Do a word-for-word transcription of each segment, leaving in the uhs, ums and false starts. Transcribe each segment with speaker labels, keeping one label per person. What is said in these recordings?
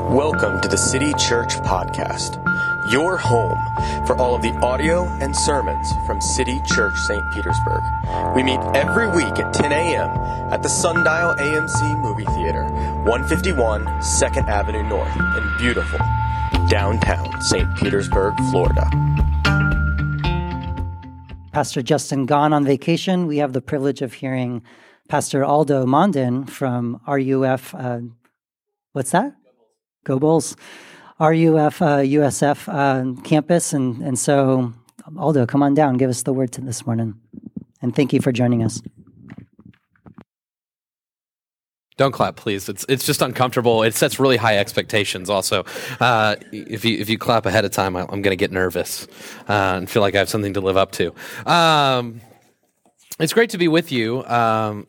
Speaker 1: Welcome to the City Church Podcast, your home for all of the audio and sermons from City Church Saint Petersburg. We meet every week at ten a.m. at the Sundial A M C Movie Theater, one fifty-one second Avenue North in beautiful downtown Saint Petersburg, Florida.
Speaker 2: Pastor Justin gone on vacation. We have the privilege of hearing Pastor Aldo Mondin from R U F, uh, what's that? Go Bulls. R U F, uh, U S F uh, campus. And, and so, Aldo, come on down. Give us the word to this morning. And thank you for joining us.
Speaker 3: Don't clap, please. It's it's just uncomfortable. It sets really high expectations. Also, uh, if you if you clap ahead of time, I'm going to get nervous uh, and feel like I have something to live up to. Um, it's great to be with you. Um,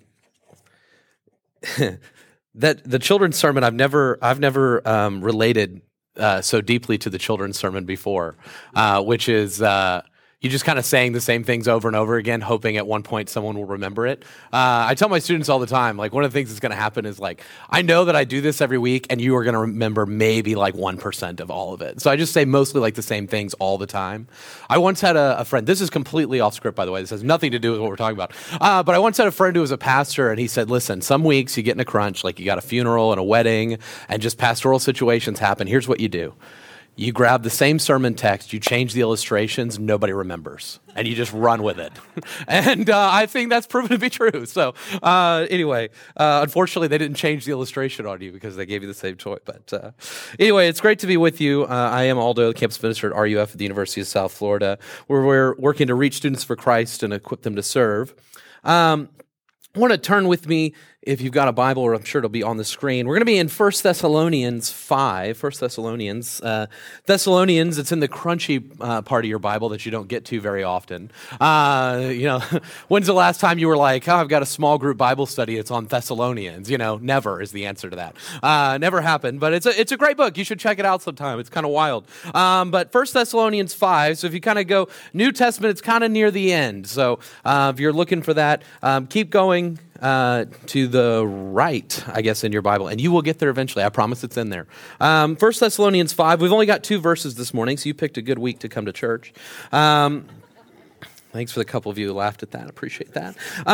Speaker 3: that the children's sermon, I've never I've never um, related uh, so deeply to the children's sermon before, uh, which is. Uh, You just kind of saying the same things over and over again, hoping at one point someone will remember it. Uh, I tell my students all the time, like one of the things that's going to happen is like, I know that I do this every week and you are going to remember maybe like one percent of all of it. So I just say mostly like the same things all the time. I once had a, a friend, this is completely off script by the way, this has nothing to do with what we're talking about. Uh, but I once had a friend who was a pastor and he said, listen, some weeks you get in a crunch, like you got a funeral and a wedding and just pastoral situations happen. Here's what you do. You grab the same sermon text, you change the illustrations, nobody remembers, and you just run with it. and uh, I think that's proven to be true. So uh, anyway, uh, unfortunately, they didn't change the illustration on you because they gave you the same choice. But uh, anyway, it's great to be with you. Uh, I am Aldo, campus minister at R U F at the University of South Florida, where we're working to reach students for Christ and equip them to serve. Um, I want to turn with me, if you've got a Bible, or I'm sure it'll be on the screen. We're going to be in First Thessalonians five. First Thessalonians. Uh, Thessalonians, it's in the crunchy uh, part of your Bible that you don't get to very often. Uh, you know, when's the last time you were like, oh, I've got a small group Bible study, it's on Thessalonians? You know, never is the answer to that. Uh, never happened, but it's a, it's a great book. You should check it out sometime. It's kind of wild. Um, but First Thessalonians five, so if you kind of go New Testament, it's kind of near the end. So uh, if you're looking for that, um, keep going. Uh, to the right, I guess, in your Bible, and you will get there eventually. I promise it's in there. Um, First Thessalonians five, we've only got two verses this morning, so you picked a good week to come to church. Um, thanks for the couple of you who laughed at that. I appreciate that.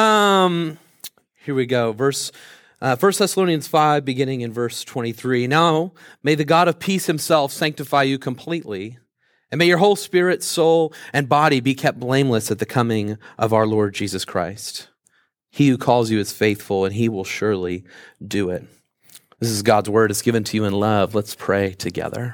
Speaker 3: Um, here we go. Verse uh, First Thessalonians five, beginning in verse twenty-three. Now, may the God of peace himself sanctify you completely, and may your whole spirit, soul, and body be kept blameless at the coming of our Lord Jesus Christ. He who calls you is faithful, and he will surely do it. This is God's word. It's given to you in love. Let's pray together.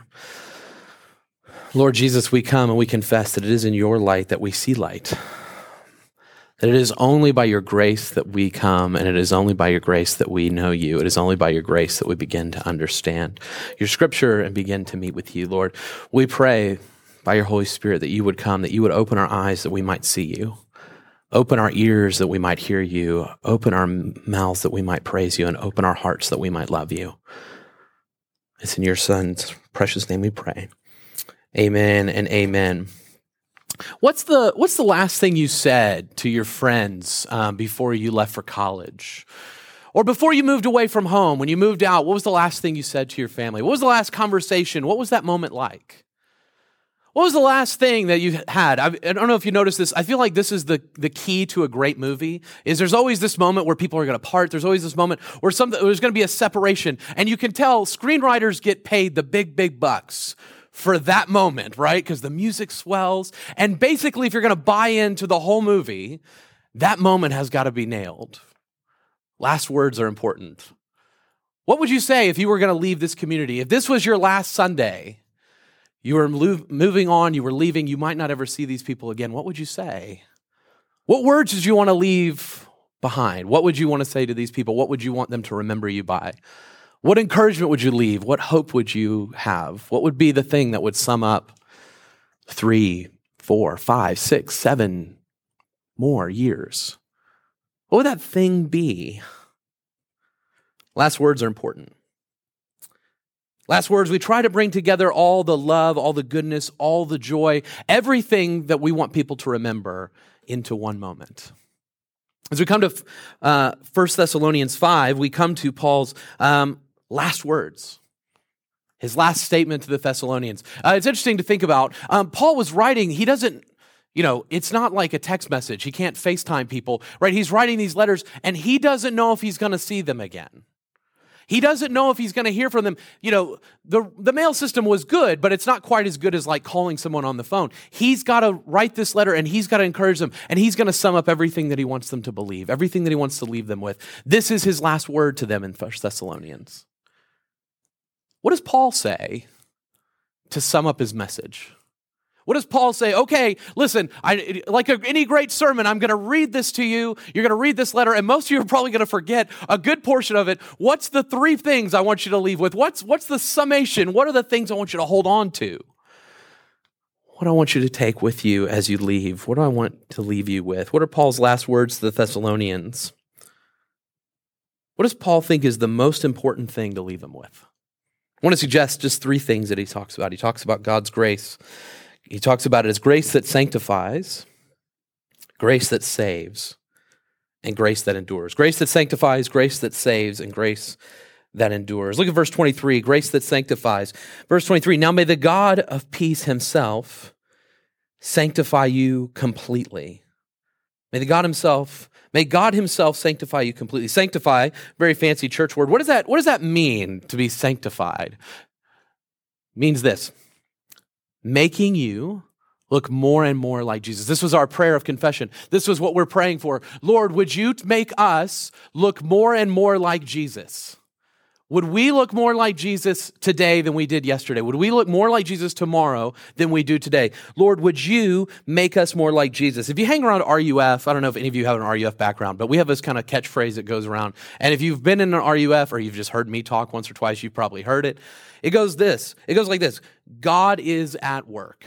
Speaker 3: Lord Jesus, we come and we confess that it is in your light that we see light. That it is only by your grace that we come, and it is only by your grace that we know you. It is only by your grace that we begin to understand your scripture and begin to meet with you, Lord. We pray by your Holy Spirit that you would come, that you would open our eyes that we might see you. Open our ears that we might hear you. Open our mouths that we might praise you, and open our hearts that we might love you. It's in your Son's precious name we pray. Amen and amen. What's the What's the last thing you said to your friends um, before you left for college? Or before you moved away from home, when you moved out, what was the last thing you said to your family? What was the last conversation? What was that moment like? What was the last thing that you had? I don't know if you noticed this. I feel like this is the, the key to a great movie, is there's always this moment where people are going to part. There's always this moment where some, there's going to be a separation. And you can tell screenwriters get paid the big, big bucks for that moment, right? Because the music swells. And basically, if you're going to buy into the whole movie, that moment has got to be nailed. Last words are important. What would you say if you were going to leave this community? If this was your last Sunday, you were moving on, you were leaving, you might not ever see these people again. What would you say? What words did you want to leave behind? What would you want to say to these people? What would you want them to remember you by? What encouragement would you leave? What hope would you have? What would be the thing that would sum up three, four, five, six, seven more years? What would that thing be? Last words are important. Last words, we try to bring together all the love, all the goodness, all the joy, everything that we want people to remember into one moment. As we come to uh, First Thessalonians five, we come to Paul's um, last words. His last statement to the Thessalonians. Uh, it's interesting to think about. Um, Paul was writing, he doesn't, you know, it's not like a text message. He can't FaceTime people, right? He's writing these letters and he doesn't know if he's going to see them again. He doesn't know if he's going to hear from them. You know, the, the mail system was good, but it's not quite as good as like calling someone on the phone. He's got to write this letter and he's got to encourage them and he's going to sum up everything that he wants them to believe, everything that he wants to leave them with. This is his last word to them in First Thessalonians. What does Paul say to sum up his message? What does Paul say? Okay, listen, I, like a, any great sermon, I'm going to read this to you. You're going to read this letter, and most of you are probably going to forget a good portion of it. What's the three things I want you to leave with? What's, what's the summation? What are the things I want you to hold on to? What do I want you to take with you as you leave? What do I want to leave you with? What are Paul's last words to the Thessalonians? What does Paul think is the most important thing to leave them with? I want to suggest just three things that he talks about. He talks about God's grace. He talks about it as grace that sanctifies, grace that saves, and grace that endures. Grace that sanctifies, grace that saves, and grace that endures. Look at verse twenty-three, grace that sanctifies. Verse twenty-three, now may the God of peace himself sanctify you completely. May the God himself, may God himself sanctify you completely. Sanctify, very fancy church word. What does that, what does that mean to be sanctified? It means this. Making you look more and more like Jesus. This was our prayer of confession. This was what we're praying for. Lord, would you make us look more and more like Jesus? Would we look more like Jesus today than we did yesterday? Would we look more like Jesus tomorrow than we do today? Lord, would you make us more like Jesus? If you hang around R U F, I don't know if any of you have an R U F background, but we have this kind of catchphrase that goes around. And if you've been in an R U F or you've just heard me talk once or twice, you've probably heard it. It goes this. It goes like this. God is at work.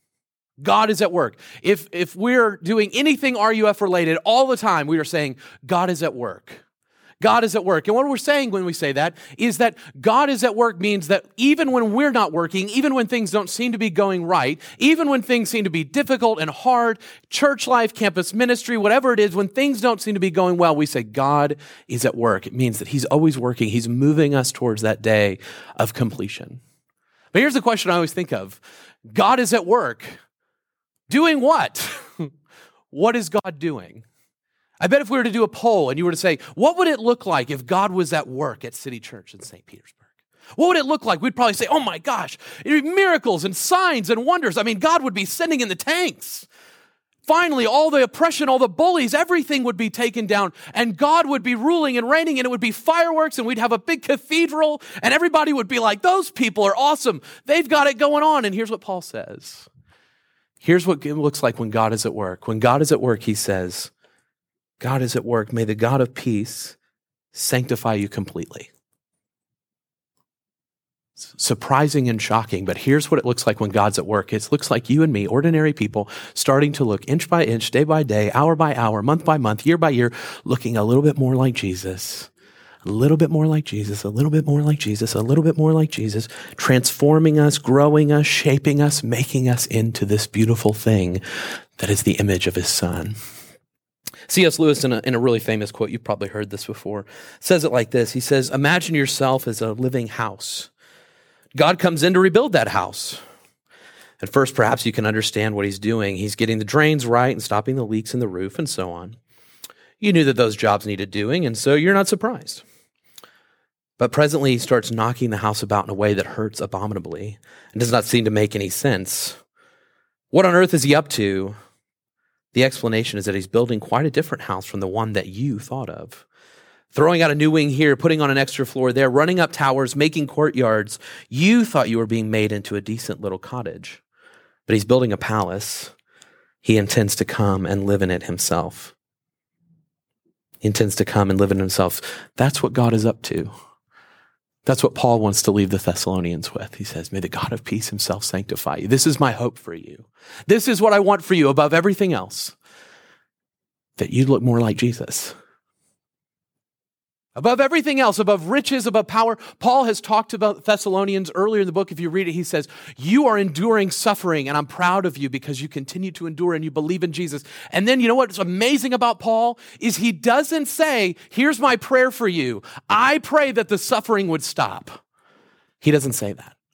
Speaker 3: God is at work. If, if we're doing anything R U F related all the time, we are saying God is at work. God is at work. And what we're saying when we say that is that God is at work means that even when we're not working, even when things don't seem to be going right, even when things seem to be difficult and hard, church life, campus ministry, whatever it is, when things don't seem to be going well, we say God is at work. It means that he's always working. He's moving us towards that day of completion. But here's the question I always think of. God is at work. Doing what? What is God doing? I bet if we were to do a poll and you were to say, what would it look like if God was at work at City Church in Saint Petersburg? What would it look like? We'd probably say, oh my gosh, it'd be miracles and signs and wonders. I mean, God would be sending in the tanks. Finally, all the oppression, all the bullies, everything would be taken down and God would be ruling and reigning and it would be fireworks and we'd have a big cathedral and everybody would be like, those people are awesome. They've got it going on. And here's what Paul says. Here's what it looks like when God is at work. When God is at work, he says, God is at work. May the God of peace sanctify you completely. It's surprising and shocking, but here's what it looks like when God's at work. It looks like you and me, ordinary people, starting to look inch by inch, day by day, hour by hour, month by month, year by year, looking a little bit more like Jesus, a little bit more like Jesus, a little bit more like Jesus, a little bit more like Jesus, transforming us, growing us, shaping us, making us into this beautiful thing that is the image of his Son. C S Lewis, in a, in a really famous quote, you've probably heard this before, says it like this. He says, imagine yourself as a living house. God comes in to rebuild that house. At first, perhaps you can understand what he's doing. He's getting the drains right and stopping the leaks in the roof and so on. You knew that those jobs needed doing, and so you're not surprised. But presently, he starts knocking the house about in a way that hurts abominably and does not seem to make any sense. What on earth is he up to? The explanation is that he's building quite a different house from the one that you thought of. Throwing out a new wing here, putting on an extra floor there, running up towers, making courtyards. You thought you were being made into a decent little cottage. But he's building a palace. He intends to come and live in it himself. He intends to come and live in it himself. That's what God is up to. That's what Paul wants to leave the Thessalonians with. He says, may the God of peace himself sanctify you. This is my hope for you. This is what I want for you above everything else. That you look more like Jesus. Above everything else, above riches, above power. Paul has talked about Thessalonians earlier in the book. If you read it, he says, you are enduring suffering and I'm proud of you because you continue to endure and you believe in Jesus. And then you know what's amazing about Paul is he doesn't say, here's my prayer for you. I pray that the suffering would stop. He doesn't say that.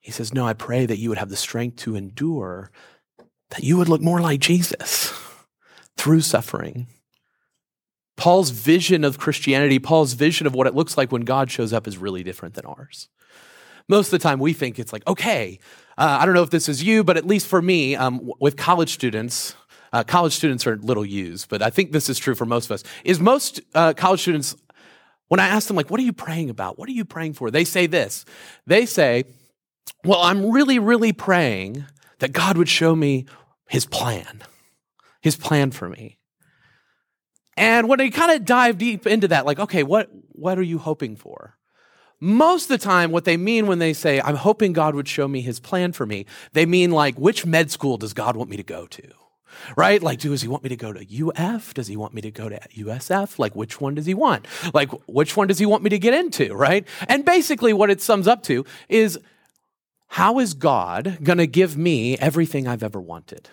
Speaker 3: He says, no, I pray that you would have the strength to endure, that you would look more like Jesus through suffering. Paul's vision of Christianity, Paul's vision of what it looks like when God shows up is really different than ours. Most of the time we think it's like, okay, uh, I don't know if this is you, but at least for me, um, with college students, uh, college students are little U's, but I think this is true for most of us, is most uh, college students, when I ask them, like, what are you praying about? What are you praying for? They say this. They say, well, I'm really, really praying that God would show me his plan, his plan for me. And when they kind of dive deep into that, like, okay, what, what are you hoping for? Most of the time, what they mean when they say, I'm hoping God would show me his plan for me, they mean like, which med school does God want me to go to? Right? Like, does he want me to go to U F? Does he want me to go to U S F? Like, which one does he want? Like, which one does he want me to get into? Right? And basically what it sums up to is, how is God going to give me everything I've ever wanted?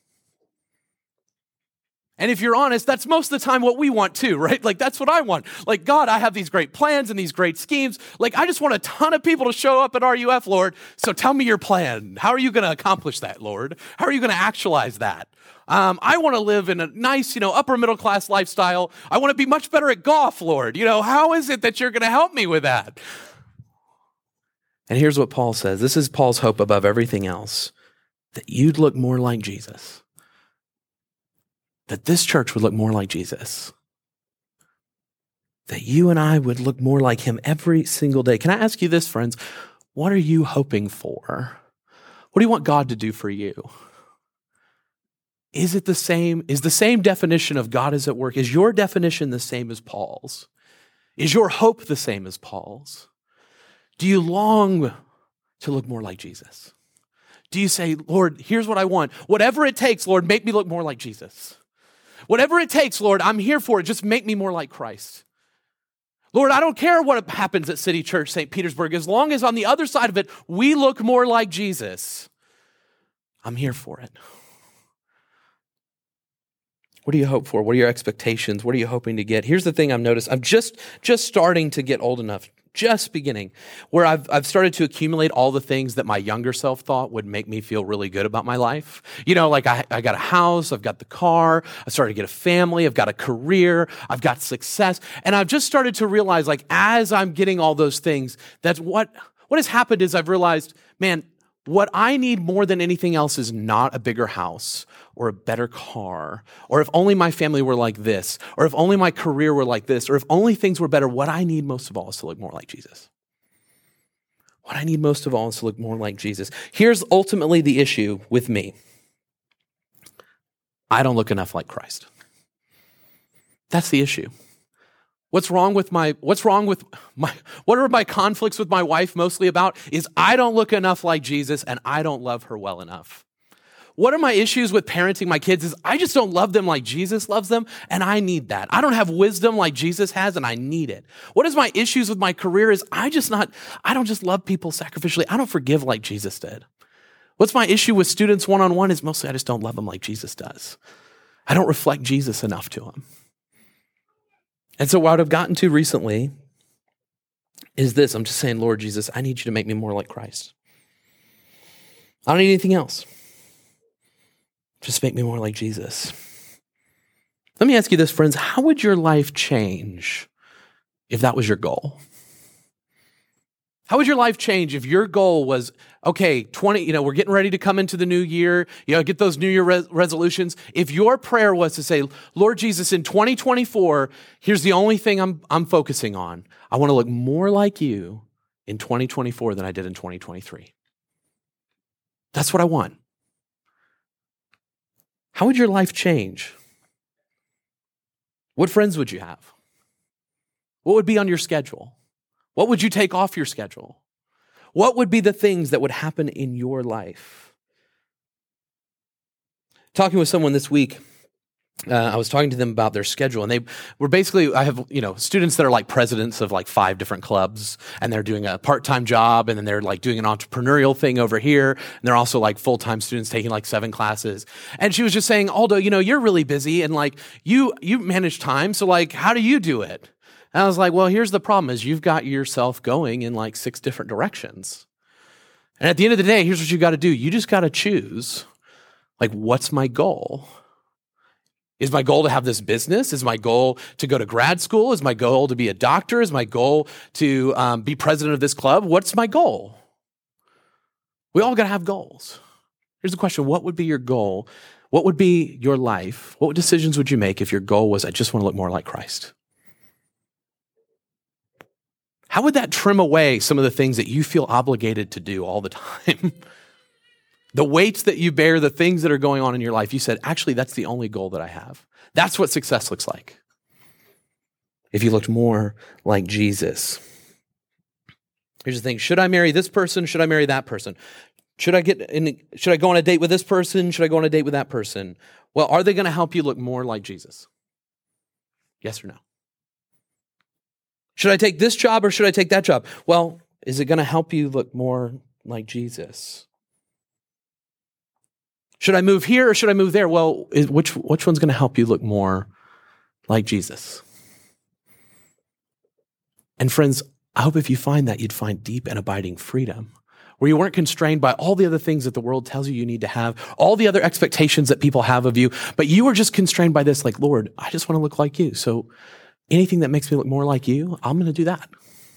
Speaker 3: And if you're honest, that's most of the time what we want too, right? Like, that's what I want. Like, God, I have these great plans and these great schemes. Like, I just want a ton of people to show up at R U F, Lord. So tell me your plan. How are you going to accomplish that, Lord? How are you going to actualize that? Um, I want to live in a nice, you know, upper middle class lifestyle. I want to be much better at golf, Lord. You know, how is it that you're going to help me with that? And here's what Paul says. This is Paul's hope above everything else, that you'd look more like Jesus. That this church would look more like Jesus. That you and I would look more like him every single day. Can I ask you this, friends? What are you hoping for? What do you want God to do for you? Is it the same? Is the same definition of God is at work? Is your definition the same as Paul's? Is your hope the same as Paul's? Do you long to look more like Jesus? Do you say, Lord, here's what I want. Whatever it takes, Lord, make me look more like Jesus. Whatever it takes, Lord, I'm here for it. Just make me more like Christ. Lord, I don't care what happens at City Church Saint Petersburg. As long as on the other side of it, we look more like Jesus, I'm here for it. What do you hope for? What are your expectations? What are you hoping to get? Here's the thing I've noticed. I'm just, just starting to get old enough, just beginning, where I've, I've started to accumulate all the things that my younger self thought would make me feel really good about my life. You know, like I, I got a house, I've got the car, I started to get a family, I've got a career, I've got success. And I've just started to realize, like, as I'm getting all those things, that's what, what has happened is I've realized, man, what I need more than anything else is not a bigger house or a better car, or if only my family were like this, or if only my career were like this, or if only things were better. What I need most of all is to look more like Jesus. What I need most of all is to look more like Jesus. Here's ultimately the issue with me. I don't look enough like Christ. That's the issue. What's wrong with my, what's wrong with my, what are my conflicts with my wife mostly about is I don't look enough like Jesus and I don't love her well enough. What are my issues with parenting my kids is I just don't love them like Jesus loves them and I need that. I don't have wisdom like Jesus has and I need it. What is my issues with my career is I just not, I don't just love people sacrificially. I don't forgive like Jesus did. What's my issue with students one-on-one is mostly I just don't love them like Jesus does. I don't reflect Jesus enough to them. And so what I've gotten to recently is this. I'm just saying, Lord Jesus, I need you to make me more like Christ. I don't need anything else. Just make me more like Jesus. Let me ask you this, friends. How would your life change if that was your goal? How would your life change if your goal was, okay, twenty, you know, we're getting ready to come into the new year, you know, get those New Year res- resolutions. If your prayer was to say, Lord Jesus, in twenty twenty-four, here's the only thing I'm I'm focusing on. I want to look more like you in twenty twenty-four than I did in twenty twenty-three. That's what I want. How would your life change? What friends would you have? What would be on your schedule? What would you take off your schedule? What would be the things that would happen in your life? Talking with someone this week, uh, I was talking to them about their schedule, and they were basically, I have, you know, students that are like presidents of like five different clubs, and they're doing a part-time job, and then they're like doing an entrepreneurial thing over here, and they're also like full-time students taking like seven classes. And she was just saying, Aldo, you know, you're really busy, and like you, you manage time, so like, how do you do it? And I was like, well, here's the problem is you've got yourself going in like six different directions. And at the end of the day, here's what you got to do. You just got to choose, like, what's my goal? Is my goal to have this business? Is my goal to go to grad school? Is my goal to be a doctor? Is my goal to um, be president of this club? What's my goal? We all got to have goals. Here's the question. What would be your goal? What would be your life? What decisions would you make if your goal was, I just want to look more like Christ? How would that trim away some of the things that you feel obligated to do all the time? The weights that you bear, the things that are going on in your life, you said, actually, that's the only goal that I have. That's what success looks like. If you looked more like Jesus. Here's the thing. Should I marry this person? Should I marry that person? Should I get in, should I go on a date with this person? Should I go on a date with that person? Well, are they going to help you look more like Jesus? Yes or no? Should I take this job or should I take that job? Well, is it going to help you look more like Jesus? Should I move here or should I move there? Well, is, which, which one's going to help you look more like Jesus? And friends, I hope if you find that, you'd find deep and abiding freedom, where you weren't constrained by all the other things that the world tells you you need to have, all the other expectations that people have of you, but you were just constrained by this, like, Lord, I just want to look like you. So anything that makes me look more like you, I'm going to do that.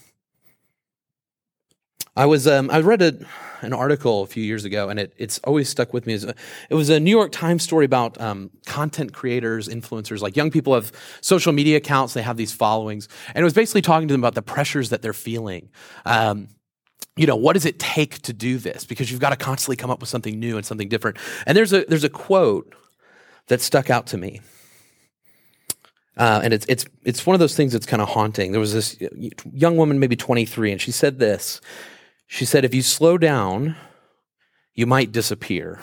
Speaker 3: I was um, I read a, an article a few years ago, and it, it's always stuck with me. It was a New York Times story about um, content creators, influencers, like young people have social media accounts, they have these followings, and it was basically talking to them about the pressures that they're feeling. Um, you know, what does it take to do this? Because you've got to constantly come up with something new and something different. And there's a there's a quote that stuck out to me. Uh, and it's it's it's one of those things that's kind of haunting. There was this young woman, maybe twenty-three, and she said this. She said, if you slow down, you might disappear.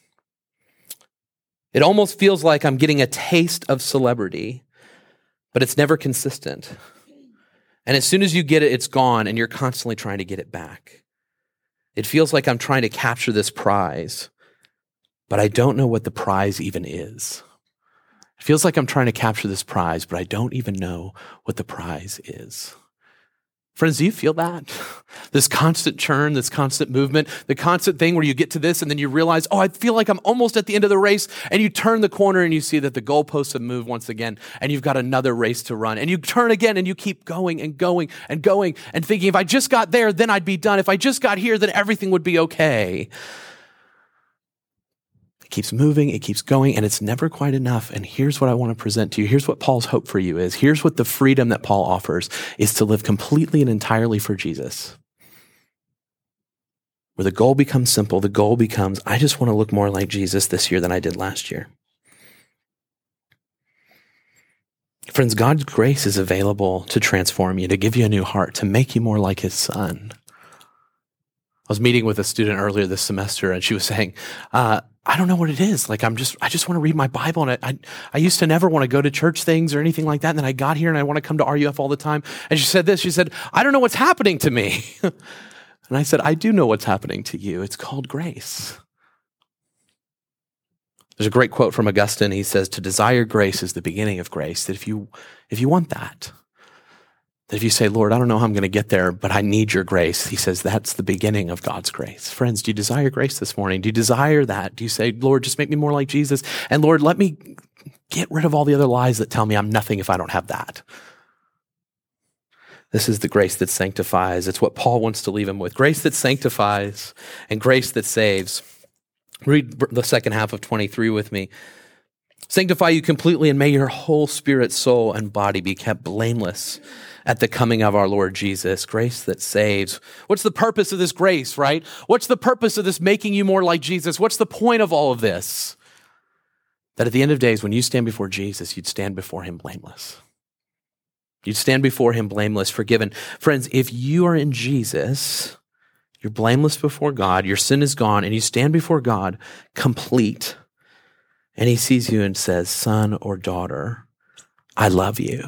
Speaker 3: It almost feels like I'm getting a taste of celebrity, but it's never consistent. And as soon as you get it, it's gone, and you're constantly trying to get it back. It feels like I'm trying to capture this prize, but I don't know what the prize even is. It feels like I'm trying to capture this prize, but I don't even know what the prize is. Friends, do you feel that? This constant churn, this constant movement, the constant thing where you get to this and then you realize, oh, I feel like I'm almost at the end of the race, and you turn the corner and you see that the goalposts have moved once again and you've got another race to run, and you turn again and you keep going and going and going and thinking, if I just got there, then I'd be done. If I just got here, then everything would be okay. It keeps moving, it keeps going, and it's never quite enough. And here's what I want to present to you. Here's what Paul's hope for you is. Here's what the freedom that Paul offers is, to live completely and entirely for Jesus. Where the goal becomes simple. The goal becomes, I just want to look more like Jesus this year than I did last year. Friends, God's grace is available to transform you, to give you a new heart, to make you more like his son. I was meeting with a student earlier this semester, and she was saying, uh, I don't know what it is. Like, I'm just, I just want to read my Bible. And I, I, I used to never want to go to church things or anything like that. And then I got here and I want to come to R U F all the time. And she said this, she said, I don't know what's happening to me. And I said, I do know what's happening to you. It's called grace. There's a great quote from Augustine. He says, to desire grace is the beginning of grace. That if you, if you want that, that if you say, Lord, I don't know how I'm going to get there, but I need your grace, he says, that's the beginning of God's grace. Friends, do you desire grace this morning? Do you desire that? Do you say, Lord, just make me more like Jesus? And Lord, let me get rid of all the other lies that tell me I'm nothing if I don't have that. This is the grace that sanctifies. It's what Paul wants to leave him with. Grace that sanctifies and grace that saves. Read the second half of twenty-three with me. Sanctify you completely, and may your whole spirit, soul, and body be kept blameless at the coming of our Lord Jesus. Grace that saves. What's the purpose of this grace, right? What's the purpose of this making you more like Jesus? What's the point of all of this? That at the end of days, when you stand before Jesus, you'd stand before him blameless. You'd stand before him blameless, forgiven. Friends, if you are in Jesus, you're blameless before God, your sin is gone, and you stand before God complete. And he sees you and says, son or daughter, I love you.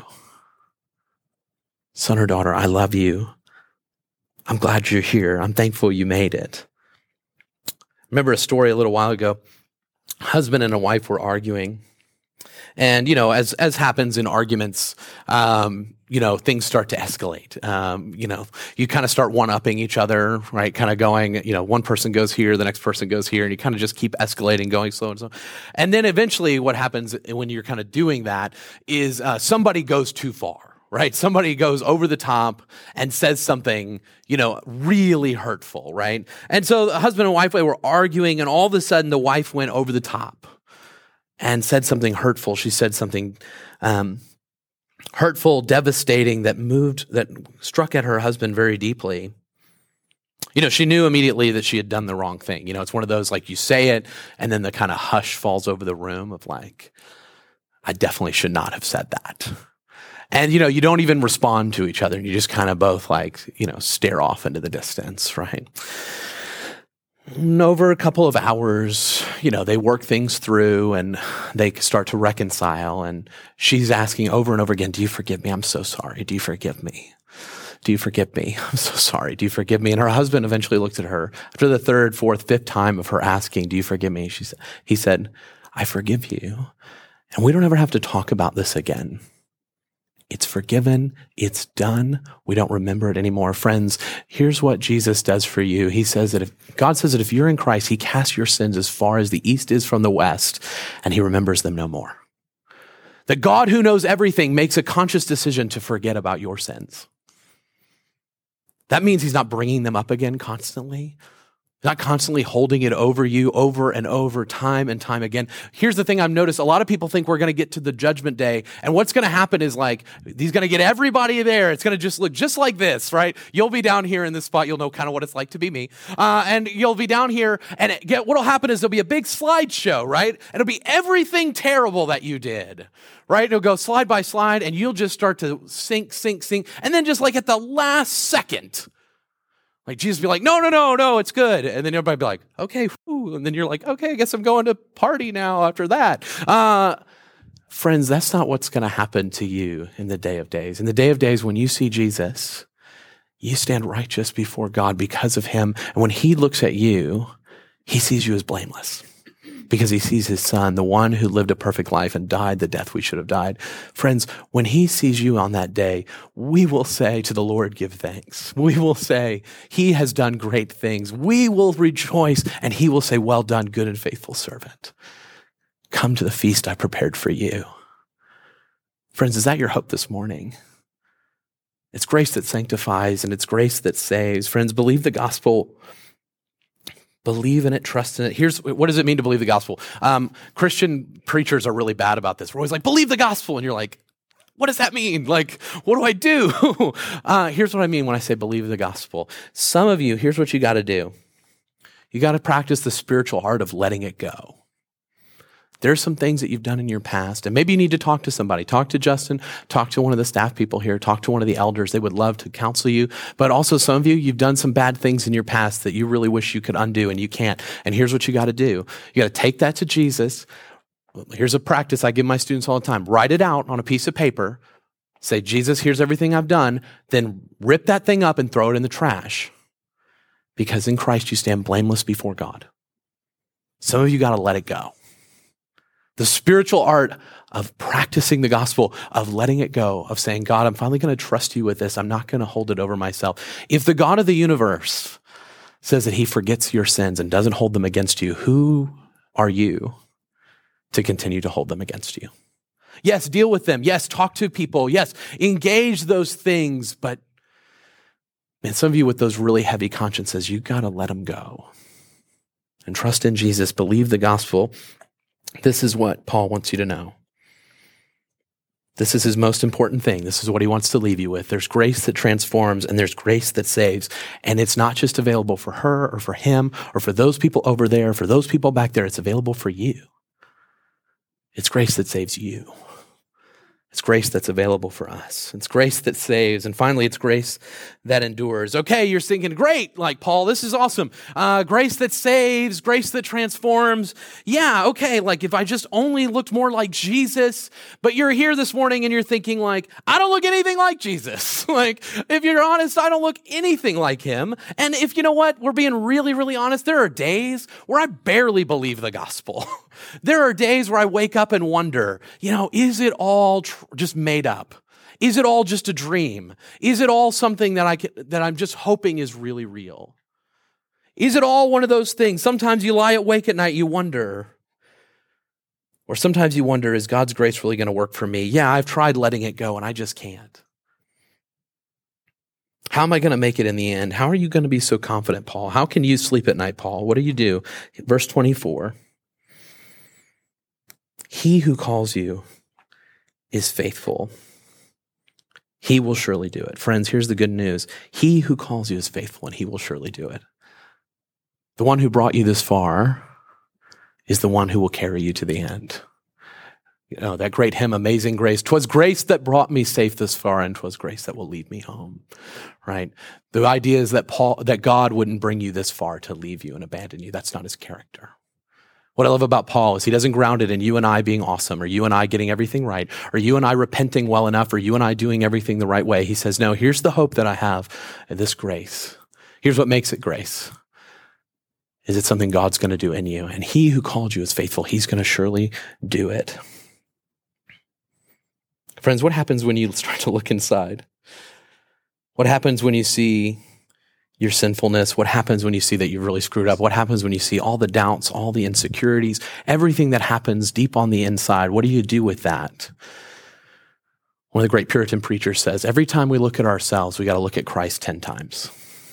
Speaker 3: Son or daughter, I love you. I'm glad you're here. I'm thankful you made it. I remember a story a little while ago. A husband and a wife were arguing. And, you know, as as happens in arguments, um, you know, things start to escalate. Um, you know, you kind of start one-upping each other, right? Kind of going, you know, one person goes here, the next person goes here, and you kind of just keep escalating, going slow and so. And then eventually what happens when you're kind of doing that is uh, somebody goes too far, right? Somebody goes over the top and says something, you know, really hurtful, right? And so the husband and wife, they were arguing, and all of a sudden the wife went over the top and said something hurtful. She said something um hurtful, devastating, that moved, that struck at her husband very deeply. You know, she knew immediately that she had done the wrong thing. You know, it's one of those, like, you say it, and then the kind of hush falls over the room of like, I definitely should not have said that. And, you know, you don't even respond to each other, and you just kind of both, like, you know, stare off into the distance, right? And over a couple of hours, you know, they work things through and they start to reconcile. And she's asking over and over again, do you forgive me? I'm so sorry. Do you forgive me? Do you forgive me? I'm so sorry. Do you forgive me? And her husband eventually looked at her after the third, fourth, fifth time of her asking, do you forgive me? She said, he said, I forgive you. And we don't ever have to talk about this again. It's forgiven. It's done. We don't remember it anymore. Friends, here's what Jesus does for you. He says that if God says that if you're in Christ, he casts your sins as far as the east is from the west, and he remembers them no more. That God, who knows everything, makes a conscious decision to forget about your sins. That means he's not bringing them up again constantly. Not constantly holding it over you over and over, time and time again. Here's the thing I've noticed. A lot of people think we're going to get to the judgment day, and what's going to happen is, like, he's going to get everybody there. It's going to just look just like this, right? You'll be down here in this spot. You'll know kind of what it's like to be me. Uh, and you'll be down here, and it, get, what'll happen is there'll be a big slideshow, right? And it'll be everything terrible that you did, right? It'll go slide by slide, and you'll just start to sink, sink, sink. And then just like at the last second, like Jesus be like, no, no, no, no, it's good. And then everybody be like, okay, whew. And then you're like, okay, I guess I'm going to party now after that. Uh, friends, that's not what's going to happen to you in the day of days. In the day of days, when you see Jesus, you stand righteous before God because of him. And when he looks at you, he sees you as blameless because he sees his son, the one who lived a perfect life and died the death we should have died. Friends, when he sees you on that day, we will say to the Lord, give thanks. We will say, he has done great things. We will rejoice, and he will say, well done, good and faithful servant. Come to the feast I prepared for you. Friends, is that your hope this morning? It's grace that sanctifies, and it's grace that saves. Friends, believe the gospel. Believe in it, trust in it. Here's, what does it mean to believe the gospel? Um, Christian preachers are really bad about this. We're always like, believe the gospel. And you're like, what does that mean? Like, what do I do? uh, here's what I mean when I say believe the gospel. Some of you, here's what you got to do. You got to practice the spiritual art of letting it go. There's some things that you've done in your past, and maybe you need to talk to somebody. Talk to Justin, talk to one of the staff people here, talk to one of the elders. They would love to counsel you. But also some of you, you've done some bad things in your past that you really wish you could undo, and you can't. And here's what you got to do. You got to take that to Jesus. Here's a practice I give my students all the time. Write it out on a piece of paper. Say, Jesus, here's everything I've done. Then rip that thing up and throw it in the trash. Because in Christ you stand blameless before God. Some of you got to let it go. The spiritual art of practicing the gospel, of letting it go, of saying, God, I'm finally going to trust you with this. I'm not going to hold it over myself. If the God of the universe says that he forgets your sins and doesn't hold them against you, who are you to continue to hold them against you? Yes, deal with them. Yes, talk to people. Yes, engage those things. But man, some of you with those really heavy consciences, you got to let them go and trust in Jesus. Believe the gospel. This is what Paul wants you to know. This is his most important thing. This is what he wants to leave you with. There's grace that transforms, and there's grace that saves. And it's not just available for her or for him or for those people over there, for those people back there. It's available for you. It's grace that saves you. It's grace that's available for us. It's grace that saves. And finally, it's grace that endures. Okay, you're thinking, great, like Paul, this is awesome. Uh, grace that saves, grace that transforms. Yeah, okay, like if I just only looked more like Jesus, but you're here this morning and you're thinking like, I don't look anything like Jesus. Like, if you're honest, I don't look anything like him. And if you know what, we're being really, really honest, there are days where I barely believe the gospel. There are days where I wake up and wonder, you know, is it all tr- just made up? Is it all just a dream? Is it all something that I can, that I'm just hoping is really real? Is it all one of those things? Sometimes you lie awake at night, you wonder. Or sometimes you wonder, is God's grace really going to work for me? Yeah, I've tried letting it go and I just can't. How am I going to make it in the end? How are you going to be so confident, Paul? How can you sleep at night, Paul? What do you do? Verse twenty-four. He who calls you is faithful. He will surely do it. Friends, here's the good news. He who calls you is faithful, and he will surely do it. The one who brought you this far is the one who will carry you to the end. You know, that great hymn, Amazing Grace. 'Twas grace that brought me safe this far, and 'twas grace that will lead me home. Right? The idea is that Paul, that God wouldn't bring you this far to leave you and abandon you. That's not his character. What I love about Paul is he doesn't ground it in you and I being awesome, or you and I getting everything right, or you and I repenting well enough, or you and I doing everything the right way. He says, no, here's the hope that I have in this grace. Here's what makes it grace. Is it something God's going to do in you? And he who called you is faithful. He's going to surely do it. Friends, what happens when you start to look inside? What happens when you see your sinfulness? What happens when you see that you've really screwed up? What happens when you see all the doubts, all the insecurities, everything that happens deep on the inside? What do you do with that? One of the great Puritan preachers says, every time we look at ourselves, we got to look at Christ ten times.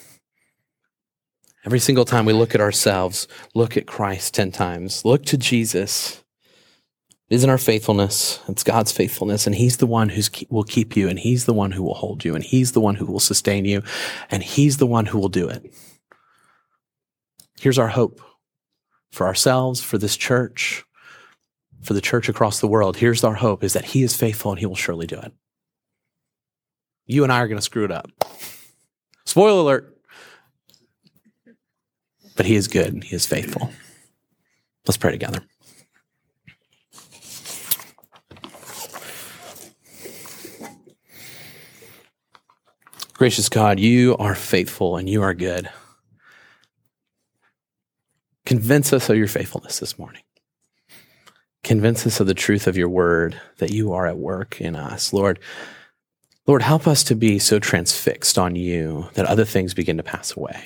Speaker 3: Every single time we look at ourselves, look at Christ ten times. Look to Jesus. It isn't our faithfulness, it's God's faithfulness, and he's the one who will keep you, and he's the one who will hold you, and he's the one who will sustain you, and he's the one who will do it. Here's our hope for ourselves, for this church, for the church across the world. Here's our hope, is that he is faithful and he will surely do it. You and I are going to screw it up. Spoiler alert. But he is good. He is faithful. Let's pray together. Gracious God, you are faithful and you are good. Convince us of your faithfulness this morning. Convince us of the truth of your word, that you are at work in us. Lord, Lord, help us to be so transfixed on you that other things begin to pass away.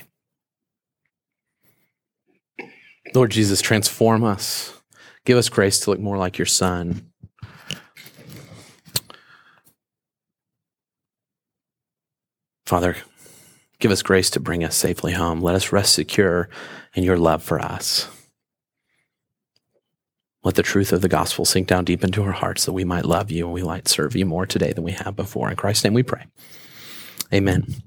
Speaker 3: Lord Jesus, transform us. Give us grace to look more like your Son. Father, give us grace to bring us safely home. Let us rest secure in your love for us. Let the truth of the gospel sink down deep into our hearts that we might love you and we might serve you more today than we have before. In Christ's name we pray. Amen.